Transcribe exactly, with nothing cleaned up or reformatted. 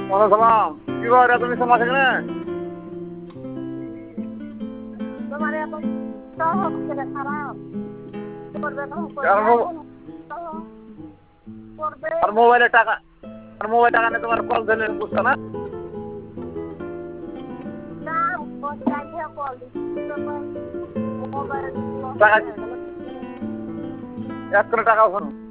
ওয়ালাইকুম সালাম। কি ব্যাপার এত মিশন আছে কেন? তোমার এত সহজ করে খারাপ করবে না আর মো- করবে আর মোবাইলে টাকা আর মোবাইল টাকা নিয়ে তোমার কল দিলে বুঝছো না? না পয়সা দিয়ে কল মোবাইল টাকা এক করে টাকা ওখানে